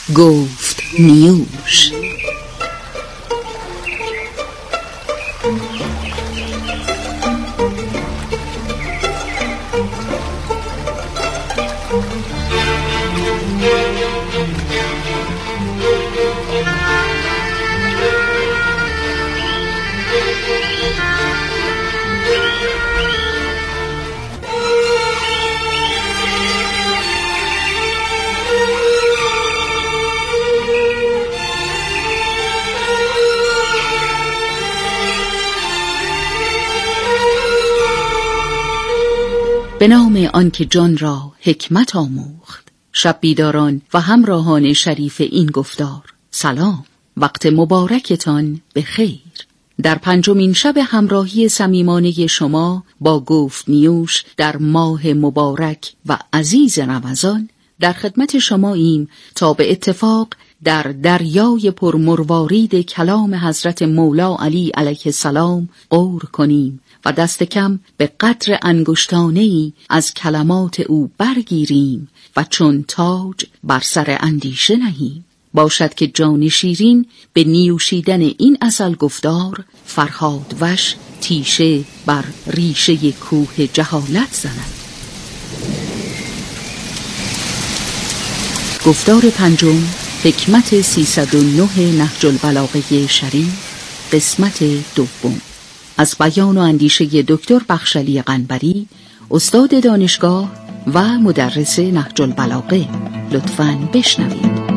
گفت نیوش. به نام آنکه جان را حکمت آموخت. شب بیداران و همراهان شریف این گفتار، سلام، وقت مبارکتان به خیر. در پنجمین شب همراهی صمیمانه شما با گفت نیوش در ماه مبارک و عزیز رمضان در خدمت شماییم تا به اتفاق در دریای پرمروارید کلام حضرت مولا علی علیه السلام غور کنیم و دست کم به قدر انگشتانه‌ای از کلمات او برگیریم و چون تاج بر سر اندیشه نهیم. باشد که جان شیرین به نیوشیدن این عسل گفتار فرهاد وش تیشه بر ریشه کوه جهالت زند. گفتار پنجم، حکمت 309 نهج البلاغه شریف، قسمت دوم، از بیان و اندیشه دکتر بخشلی قنبری، استاد دانشگاه و مدرس نهج البلاغه. لطفاً بشنوید.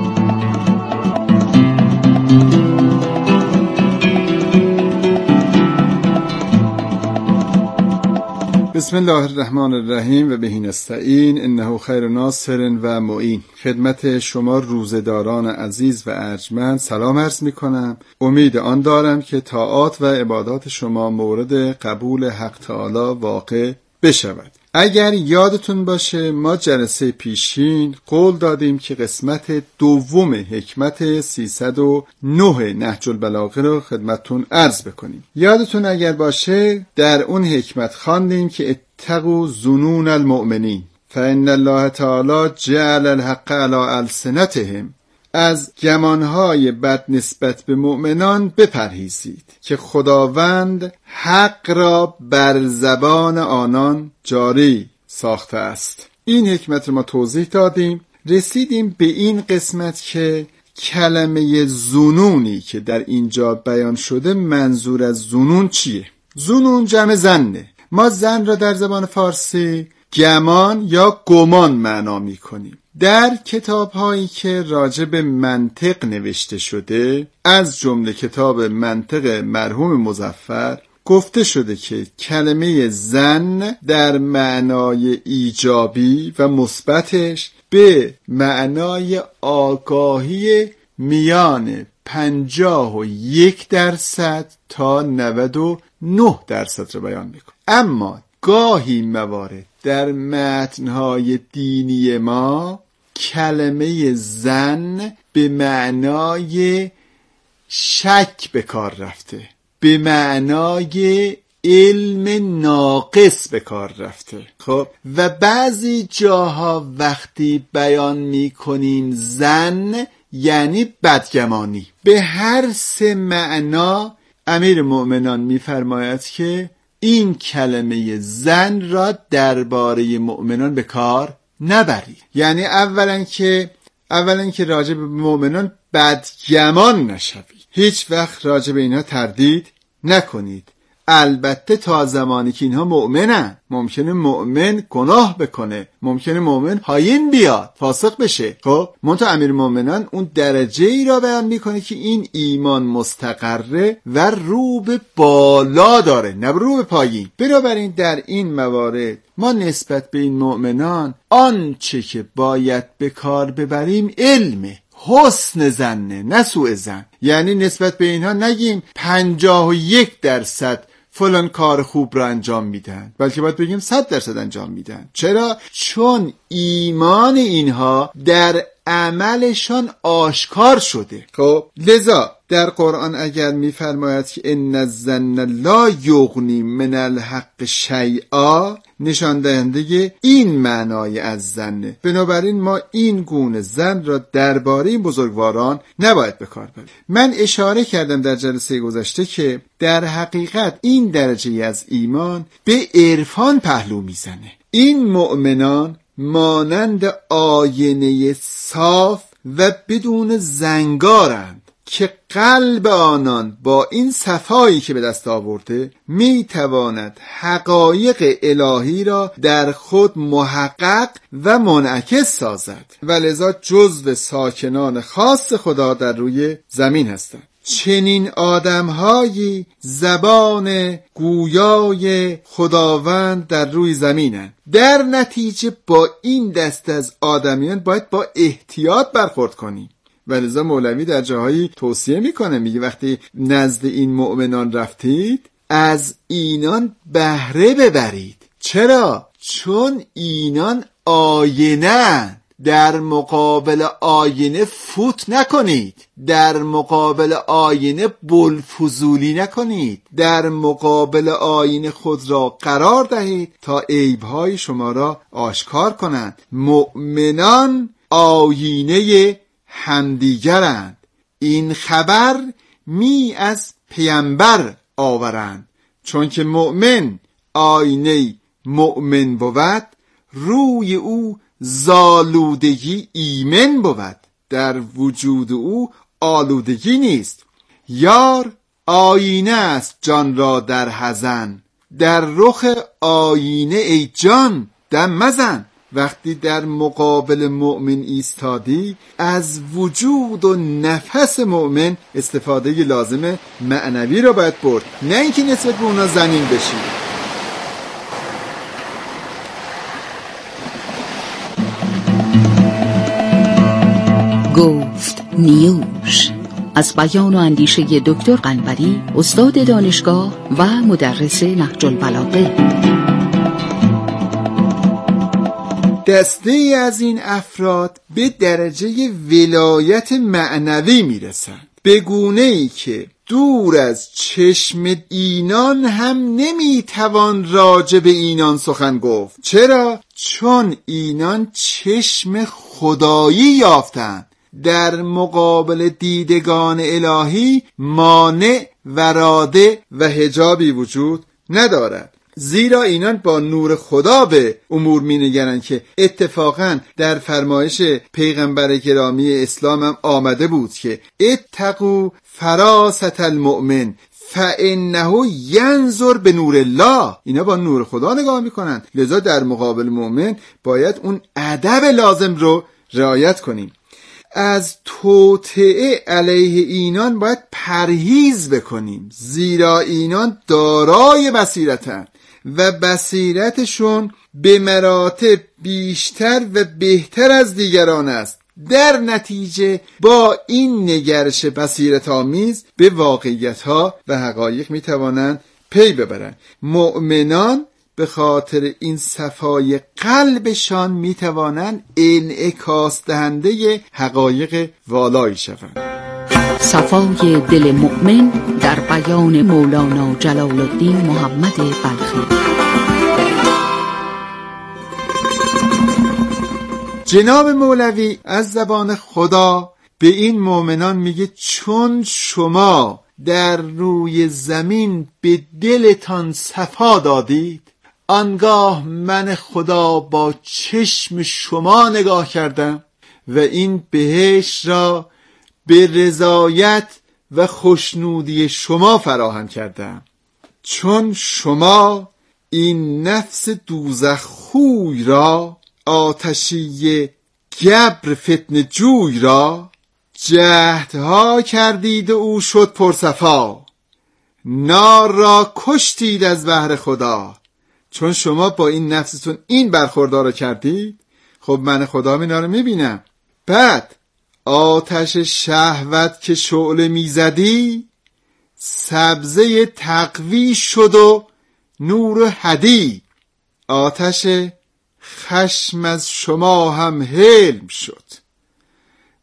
بسم الله الرحمن الرحیم و بهی نستعین انه خیر ناصر و معین. خدمت شما روزه‌داران عزیز و ارجمند سلام عرض می کنم. امید آن دارم که طاعات و عبادات شما مورد قبول حق تعالی واقع بشود. اگر یادتون باشه ما جلسه پیشین قول دادیم که قسمت دوم حکمت 309 نهج البلاغه رو خدمتتون عرض بکنیم. یادتون اگر باشه در اون حکمت خواندیم که اتقوا ظنون المؤمنین فإن الله تعالی جعل الحق علی السنتهم، از گمانهای بد نسبت به مؤمنان بپرهیزید که خداوند حق را بر زبان آنان جاری ساخته است. این حکمت رو ما توضیح دادیم. رسیدیم به این قسمت که کلمه ظنونی که در اینجا بیان شده منظور از ظنون چیه؟ ظنون جمع ظنه. ما ظن را در زبان فارسی گمان یا گمان معنا می کنیم. در کتاب هایی که راجع به منطق نوشته شده، از جمله کتاب منطق مرحوم مظفر، گفته شده که کلمه ظن در معنای ایجابی و مثبتش به معنای آگاهی میان 51% تا 99% رو بیان میکنه. اما گاهی موارد در متنهای دینی ما کلمه ظن به معنای شک به کار رفته، به معنای علم ناقص به کار رفته. خب و بعضی جاها وقتی بیان می کنیم ظن یعنی بدگمانی. به هر سه معنا امیر مؤمنان می فرماید که این کلمه ظن را درباره مؤمنان به کار نبرید. یعنی اولا که راجع به مؤمنان بدگمان نشوید. هیچ وقت راجع به اینها تردید نکنید. البته تا زمانی که اینها مؤمنن، ممکنه مؤمن گناه بکنه، ممکنه مؤمن خائن بیاد، فاسق بشه. خب منتها امیر مؤمنان اون درجه ای را بیان میکنه که این ایمان مستقره و رو به بالا داره، نه رو به پایین. بنابراین در این موارد ما نسبت به این مؤمنان آنچه که باید به کار ببریم علمه، حسن ظنه، نه سوء ظن. یعنی نسبت به اینها نگیم 51% فلان کار خوب را انجام میدن، بلکه باید بگیم 100% انجام میدن. چرا؟ چون ایمان اینها در عملشان آشکار شده. خب لذا در قرآن اگر میفرماید که ان الظن لا یغنی من الحق شیئا، نشان دهنده این معنای از ظنه. بنابراین ما این گونه ظن را درباره این بزرگواران نباید به کار ببریم. من اشاره کردم در جلسه گذشته که در حقیقت این درجه از ایمان به عرفان پهلو میزنه. این مؤمنان مانند آینه صاف و بدون زنگارند که قلب آنان با این صفایی که به دست آورده می تواند حقایق الهی را در خود محقق و منعکس سازد و لذا جزو ساکنان خاص خدا در روی زمین هستند. چنین آدم‌هایی زبان گویای خداوند در روی زمینند. در نتیجه با این دست از آدمیان باید با احتیاط برخورد کنیم. ولذا مولوی در جاهایی توصیه میکنه، میگه وقتی نزد این مؤمنان رفتید از اینان بهره ببرید. چرا؟ چون اینان آینه، در مقابل آینه فوت نکنید، در مقابل آینه بلفضولی نکنید، در مقابل آینه خود را قرار دهید تا عیبهای شما را آشکار کنند. مؤمنان آینه همدیگرند، این خبر می از پیامبر آورند. چون که مؤمن آینه مؤمن بود، روی او زالودگی ایمن بود، در وجود او آلودگی نیست. یار آینه است جان را در حزن، در رخ آینه ای جان دم مزن. وقتی در مقابل مؤمن ایستادی از وجود و نفس مؤمن استفاده لازم معنوی را باید برد، نه اینکه نسبت به اونا زمین بشید. گفت نیوش از بیان و اندیشه دکتر قنبری، استاد دانشگاه و مدرس نهج البلاغه. دسته از این افراد به درجه ولایت معنوی میرسند، به گونه‌ای که دور از چشم اینان هم نمیتوان راجع به اینان سخن گفت. چرا؟ چون اینان چشم خدایی یافتند. در مقابل دیدگان الهی مانع و راده و حجابی وجود ندارد، زیرا اینان با نور خدا به امور می نگرند که اتفاقا در فرمایش پیغمبر گرامی اسلام هم آمده بود که اتقوا فراست المؤمن فانه ینظر به نور الله. اینا با نور خدا نگاه میکنن، لذا در مقابل مؤمن باید اون ادب لازم رو رعایت کنیم. از توطئه علیه اینان باید پرهیز بکنیم، زیرا اینان دارای بصیرتند و بصیرتشون به مراتب بیشتر و بهتر از دیگران است. در نتیجه با این نگرش بصیرت آمیز به واقعیت‌ها و حقایق می‌توانند پی ببرند. مؤمنان به خاطر این صفای قلبشان می‌توانند انعکاس دهنده حقایق والایی شوند. صفای دل مؤمن در بیان مولانا جلال الدین محمد بلخی. جناب مولوی از زبان خدا به این مؤمنان میگه چون شما در روی زمین به دلتان صفا دادید، آنگاه من خدا با چشم شما نگاه کردم و این بهشت را به رضایت و خوشنودی شما فراهم کردم. چون شما این نفس دوزخ خوی را، آتشی گبر فتنه جوی را، جهدها کردید و او شد پرصفا، نار را کشتید از بهر خدا. چون شما با این نفستون این برخوردار رو کردید، خب من خدا اینا رو میبینم. بعد آتش شهوت که شعله میزدی، سبزه تقوی شد و نور هدی. آتش خشم از شما هم حلم شد،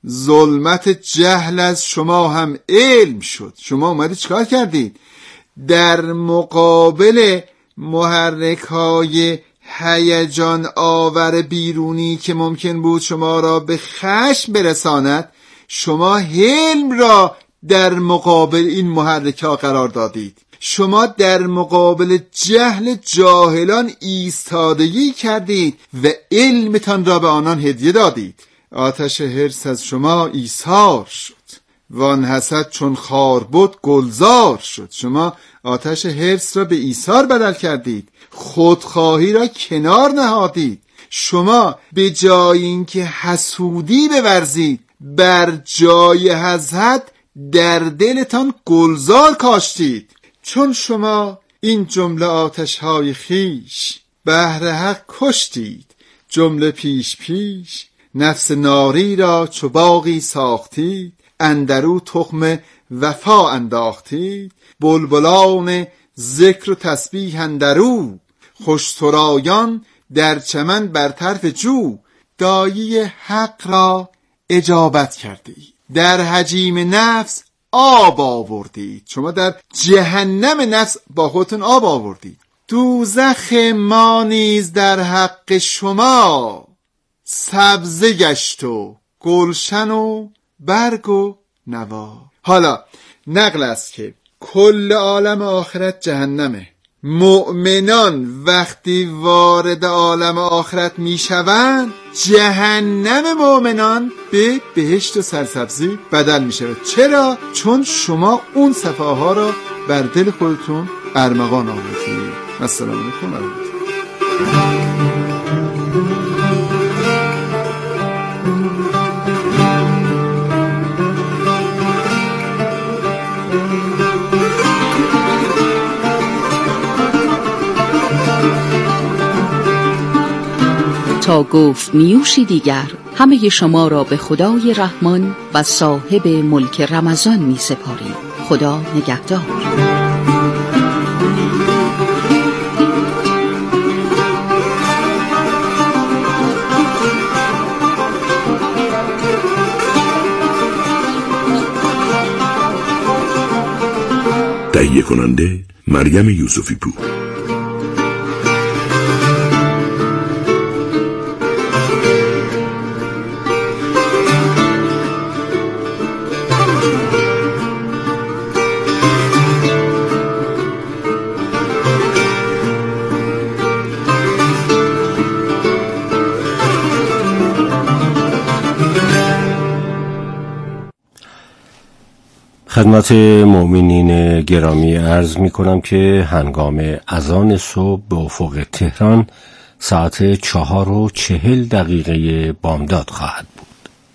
ظلمت جهل از شما هم علم شد. شما اومدید چیکار کردید؟ در مقابل محرک‌های هیجان آور بیرونی که ممکن بود شما را به خشم برساند، شما حلم را در مقابل این محرک‌ها قرار دادید. شما در مقابل جهل جاهلان ایستادگی کردید و علمتان را به آنان هدیه دادید. آتش حرص از شما ایثار شد، وان حسد چون خار بود گلزار شد. شما آتش حرص را به ایثار بدل کردید، خودخواهی را کنار نهادید. شما به جای اینکه حسودی بورزید، بر جای حسد در دلتان گلزار کاشتید. چون شما این جمله آتش‌های خیش بهر حق کشتید، جمله پیش پیش نفس ناری را چو باغی ساختید، اندرو تخم وفا انداختید، بلبلان ذکر و تسبیح اندرو، خوش سرایان در چمن بر طرف جو. دایه حق را اجابت کردید، در حجیم نفس آب آوردید. شما در جهنم نفس با خودتون آب آوردید. دوزخ ما نیز در حق شما سبزه گشت و گلشن و برگ و نوا. حالا نقل است که کل عالم آخرت جهنمه. مؤمنان وقتی وارد عالم آخرت می شوند، جهنم مؤمنان به بهشت و سرسبزی بدل می شود. چرا؟ چون شما اون صفاها را بر دل خودتون ارمغان آوردید. السلام علیکم و رحمت الله. تا گفت نیوشی دیگر، همه شما را به خدای رحمان و صاحب ملک رمضان می سپاریم. خدا نگهدار. تهیه کننده مریم یوسفی پور. خدمت مؤمنین گرامی عرض می کنم که هنگام اذان صبح به افق تهران ساعت 4:40 بامداد خواهد بود.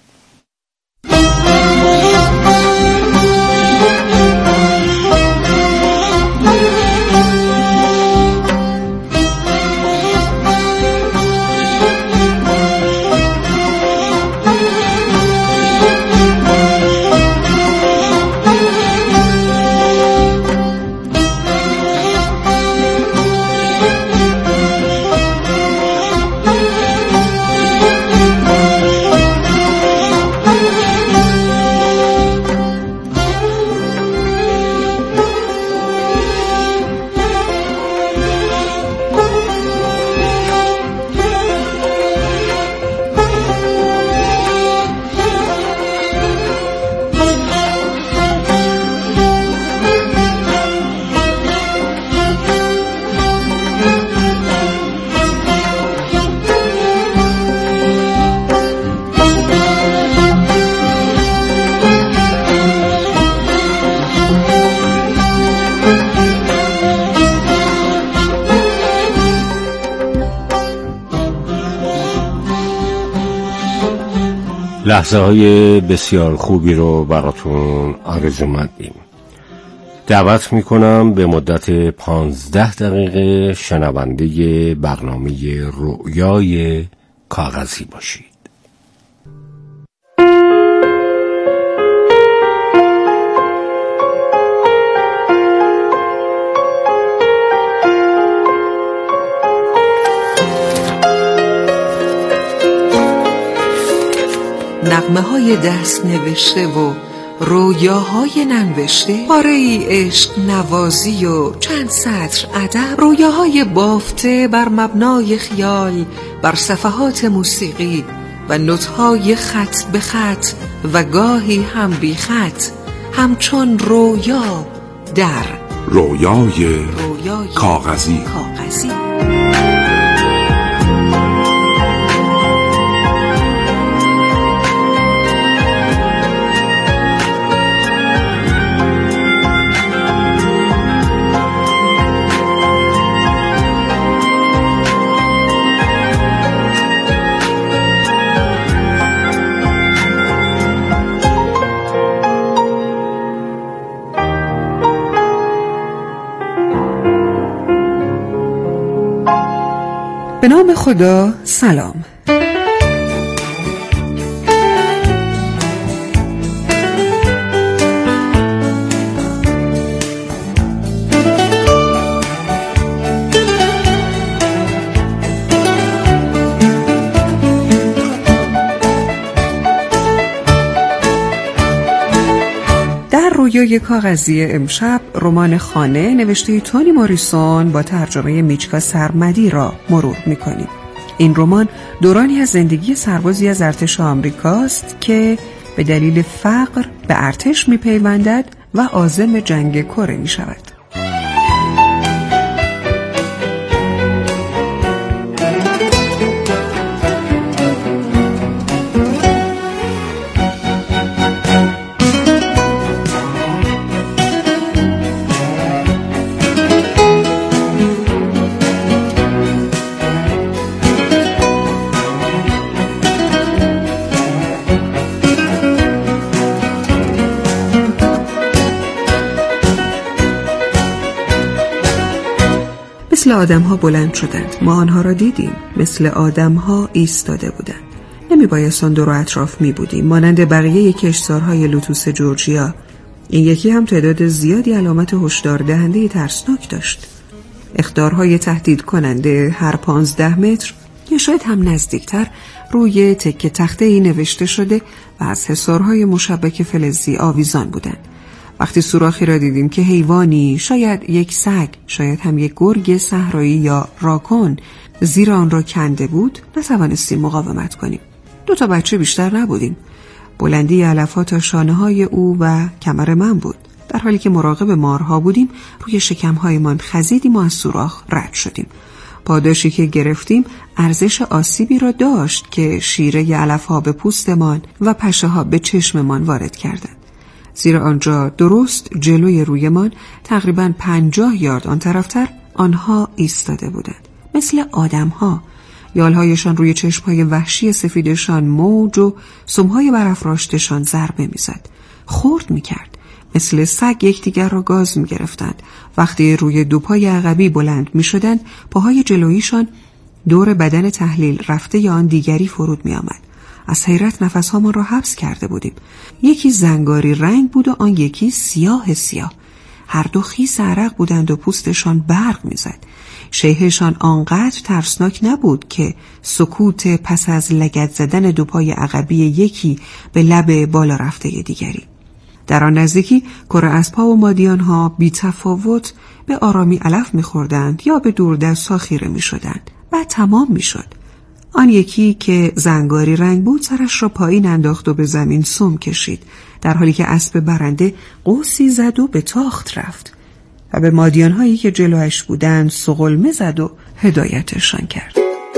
لحظه های بسیار خوبی رو براتون آرزومندیم. دعوت میکنم به مدت 15 دقیقه شنونده برنامه رؤیای کاغذی باشید. نغمه‌های دست نوشته و رویاهای ننوشته، پاره‌ای عشق نوازی و چند سطر ادب، رویاهای بافته بر مبنای خیال بر صفحات موسیقی و نوت‌های خط به خط و گاهی هم بی خط، همچون رویا در رویای کاغذی. به نام خدا. سلام. در رویای کاغذی امشب رمان خانه نوشته تونی موریسون با ترجمه میچکا سرمدی را مرور می‌کنیم. این رمان دورانی از زندگی سربازی از ارتش آمریکاست که به دلیل فقر به ارتش می‌پیوندد و عازم جنگ کره می‌شود. مثل آدم‌ها بلند شدند. ما آنها را دیدیم. مثل آدم‌ها ایستاده بودند. نمی‌بایست آن دور و اطراف می‌بودیم. مانند بقیه کشتزارهای لوتوس جورجیا، این یکی هم تعداد زیادی علامت هشدار دهنده ترسناک داشت. اخطارهای تهدید کننده هر 15 متر یا شاید هم نزدیکتر روی تکه تخته‌ای نوشته شده و از حصارهای مشبک فلزی آویزان بودند. وقتی سوراخی را دیدیم که حیوانی، شاید یک سگ، شاید هم یک گرگ صحرایی یا راکون، زیر آن را کنده بود، نتوانستیم مقاومت کنیم. 2 بچه بیشتر نبودیم. بلندی علف‌ها تا شانه‌های او و کمر من بود. در حالی که مراقب مارها بودیم، روی شکم‌هایمان خزیدیم و از سوراخ رد شدیم. پاداشی که گرفتیم ارزش آسیبی را داشت که شیره علف‌ها به پوستمان و پشه‌ها به چشممان وارد کردند. زیرا آنجا درست جلوی رویمان تقریباً 50 یارد آن طرفتر آنها ایستاده بودند. مثل آدم‌ها. یالهایشان روی چشم‌های وحشی سفیدشان موج و سمهای برافراشتشان ضربه می‌زد. خرد می‌کرد. مثل سگ یکدیگر را گاز می‌گرفتند. وقتی روی 2 پای عقبی بلند می‌شدند، پاهای جلوییشان دور بدن تحلیل رفته یا آن دیگری فرود می‌آمد. از حیرت نفسهامان را حبس کرده بودیم. یکی زنگاری رنگ بود و آن یکی سیاه. هر دو خیس عرق بودند و پوستشان برق می‌زد. شیهشان آنقدر ترسناک نبود که سکوت پس از لگد زدن 2 پای عقبی یکی به لب بالا رفته دیگری. در آن نزدیکی کره اسب‌ها و مادیان‌ها بی تفاوت به آرامی علف می‌خوردند یا به دوردست‌ها خیره می‌شدند و تمام می‌شد. آن یکی که زنگاری رنگ بود سرش را پایین انداخت و به زمین سم کشید، در حالی که اسب برنده قوسی زد و به تاخت رفت و به مادیان‌هایی که جلوش بودند سغلمه زد و هدایتشان کرد.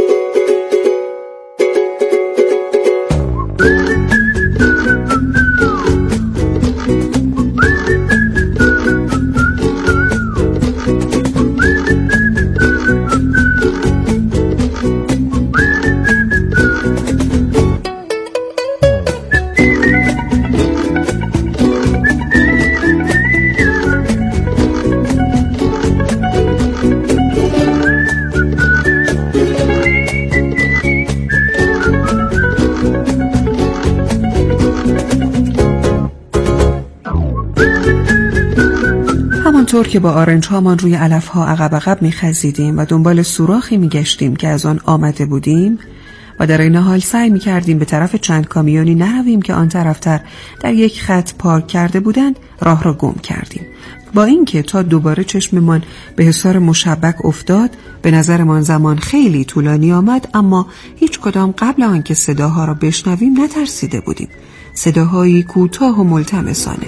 همانطور که با آرنج هامان روی علفها عقب عقب می‌خزیدیم و دنبال سوراخی می‌گشتیم که از آن آمده بودیم و در این حال سعی می‌کردیم به طرف چند کامیونی نرویم که آن طرفتر در یک خط پارک کرده بودند راه را گم کردیم. با اینکه تا دوباره چشممان به حصار مشبک افتاد به نظرمان زمان خیلی طولانی آمد، اما هیچ کدام قبل آنکه صداها را بشنویم نترسیده بودیم. صداهایی کوتاه و ملتمسانه.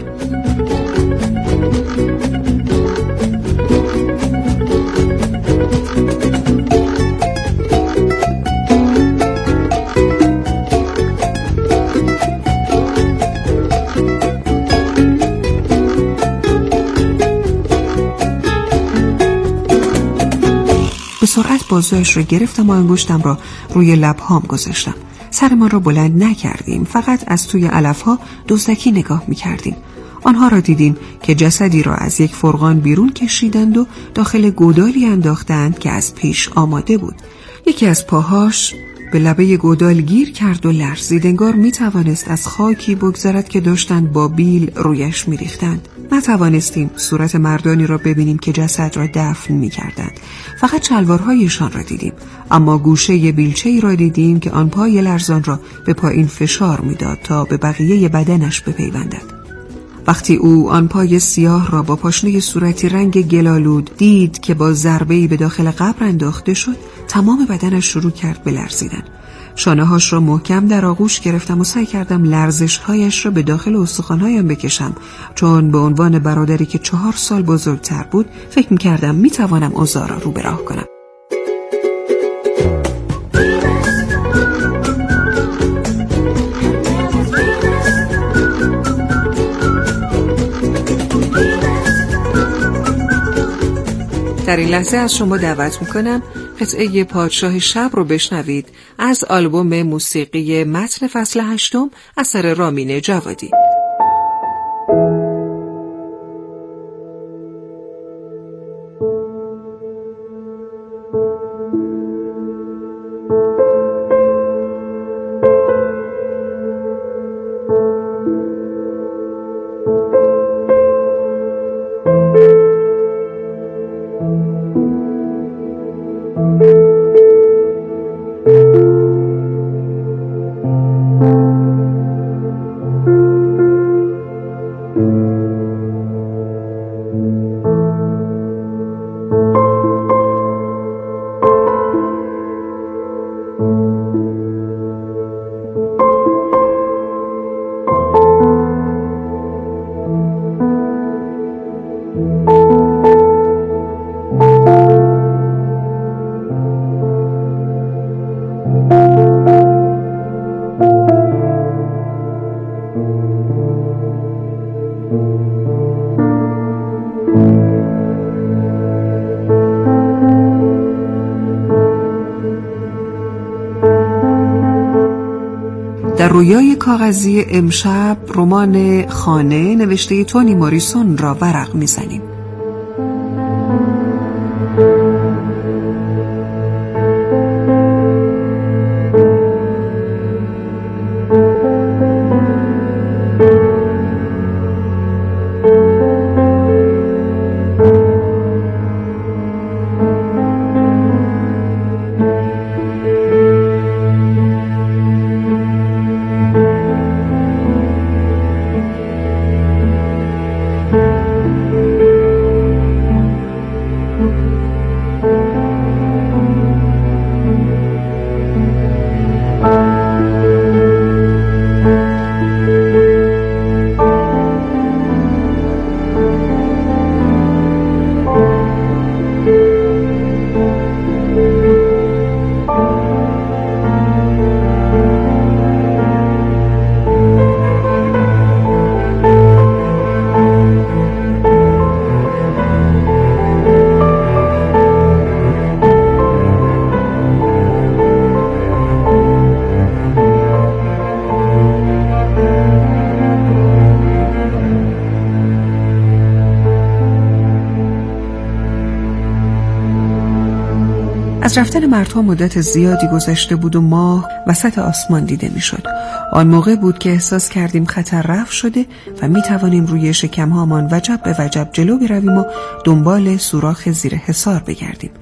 به سرعت بازویش را گرفتم و انگشتم را روی لبهام گذاشتم. سرمان را بلند نکردیم، فقط از توی علفها دزدکی نگاه می‌کردیم. آنها را دیدیم که جسدی را از یک فرغان بیرون کشیدند و داخل گودالی انداختند که از پیش آماده بود. یکی از پاهاش به لبه گودال گیر کرد و لرزید، انگار میتوانست از خاکی بگذرد که داشتند با بیل رویش میریختند. نتوانستیم صورت مردانی را ببینیم که جسد را دفن میکردند، فقط شلوارهایشان را دیدیم. اما گوشه بیلچه‌ای را دیدیم که آن پای لرزان را به پایین فشار میداد تا به بقیه بدنش بپیوندد. وقتی او آن پای سیاه را با پاشنه صورتی رنگ گلالود دید که با ضربه‌ای به داخل قبر انداخته شد، تمام بدنش شروع کرد به لرزیدن. شانه‌هاش را محکم در آغوش گرفتم و سعی کردم لرزش‌هایش را به داخل استخوان‌هایم بکشم، چون به عنوان برادری که 4 سال بزرگتر بود فکر می‌کردم می‌توانم اوضاع را رو به راه کنم. در این لحظه از شما دعوت میکنم قطعه پادشاه شب رو بشنوید از آلبوم موسیقی متن فصل 8 اثر رامین جوادی. در رویای کاغذی امشب رمان خانه نوشته تونی موریسون را ورق می‌زنیم. از رفتن مردها مدت زیادی گذشته بود و ماه وسط آسمان دیده می شد. آن موقع بود که احساس کردیم خطر رفع شده و می توانیم روی شکمهامان وجب به وجب جلو برویم و دنبال سوراخ زیر حصار بگردیم.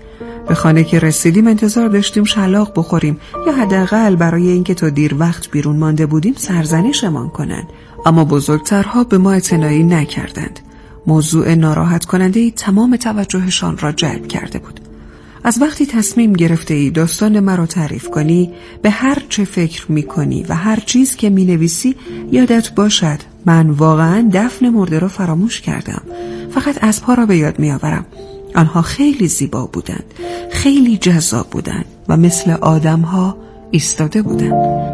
به خانه که رسیدیم انتظار داشتیم شلاق بخوریم یا حداقل برای اینکه تا دیر وقت بیرون مانده بودیم سرزنشمان کنند، اما بزرگترها به ما اعتنایی نکردند. موضوع ناراحت کننده تمام توجهشان را جلب کرده بود. از وقتی تصمیم گرفته ای داستان مرا تعریف کنی، به هر چه فکر می کنی و هر چیز که می نویسی یادت باشد من واقعا دفن مرده را فراموش کردم. فقط اسب‌ها را به یاد می آورم. آنها خیلی زیبا بودند، خیلی جذاب بودند و مثل آدم‌ها ایستاده بودند.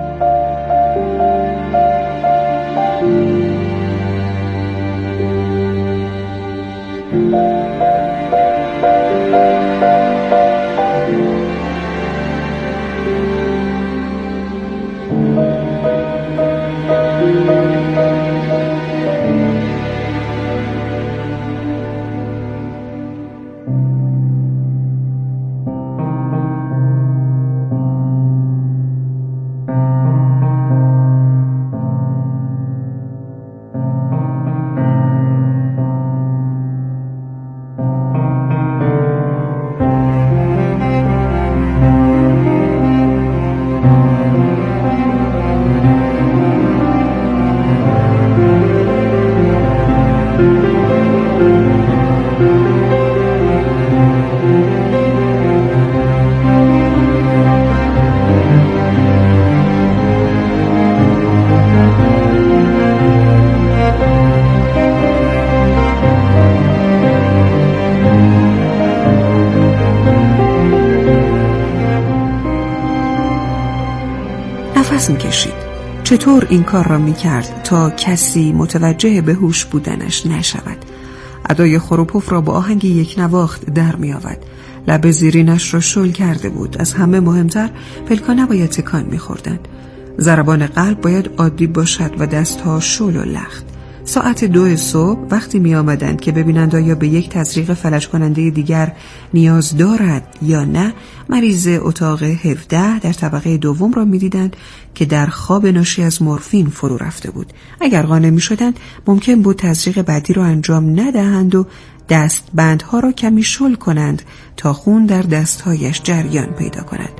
نفس می‌کشید. چطور این کار را می‌کرد تا کسی متوجه به هوش بودنش نشود؟ ادای خروپف را با آهنگ یک نواخت در می‌آورد. لب زیرینش را شل کرده بود. از همه مهمتر پلک‌ها نباید تکان می‌خوردند. ضربان قلب باید عادی باشد و دست‌ها شل و لخت. ساعت 2 صبح وقتی می آمدند که ببینند آیا به یک تزریق فلج کننده دیگر نیاز دارد یا نه، مریض اتاق 17 در طبقه دوم را می دیدند که در خواب ناشی از مورفین فرو رفته بود. اگر قانع می شدند ممکن بود تزریق بعدی را انجام ندهند و دستبندها را کمی شل کنند تا خون در دستهایش جریان پیدا کند.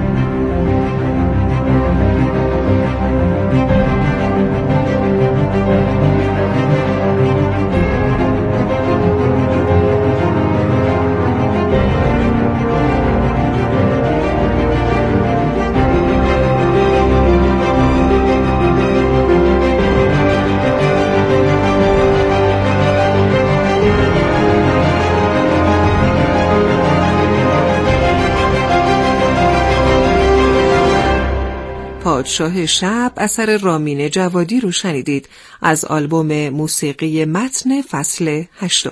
پادشاه شب اثر رامین جوادی رو شنیدید از آلبوم موسیقی متن فصل 8.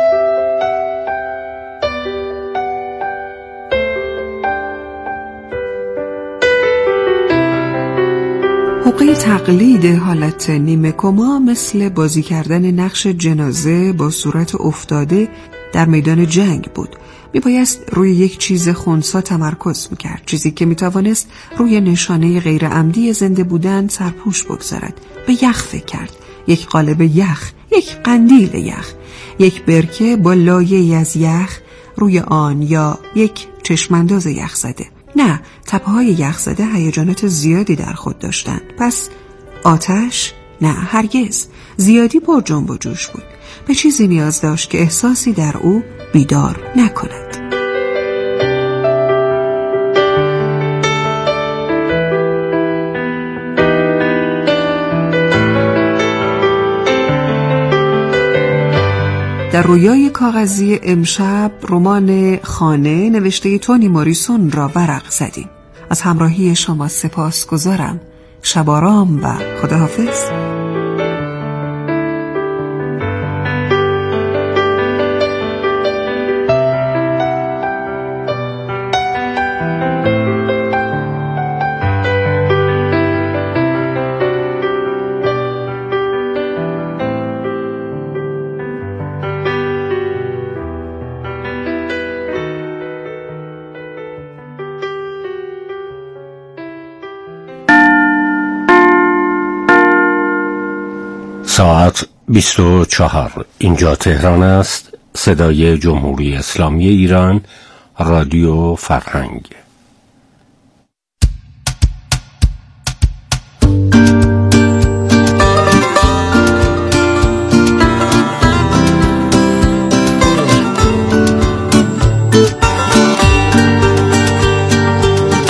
حقه تقلید حالت نیمه کما مثل بازی کردن نقش جنازه با صورت افتاده در میدان جنگ بود. میبایست روی یک چیز خنثی تمرکز میکرد، چیزی که میتوانست روی نشانه غیر عمدی زنده بودن سرپوش بگذارد. به یخ فکر کرد، یک قالب یخ، یک قندیل یخ، یک برکه با لایه‌ای از یخ روی آن، یا یک چشمانداز یخ زده. نه، تپه‌های یخ زده هیجانات زیادی در خود داشتند. پس آتش؟ نه هرگز. زیادی پر جنب و جوش بود. به چیزی نیاز داشت که احساسی در او بیدار نکند. در رویای کاغذی امشب رمان خانه نوشته تونی موریسون را ورق زدیم. از همراهی شما سپاسگزارم. شب آرام و خداحافظ. ساعت 24. اینجا تهران است. صدای جمهوری اسلامی ایران، رادیو فرهنگ.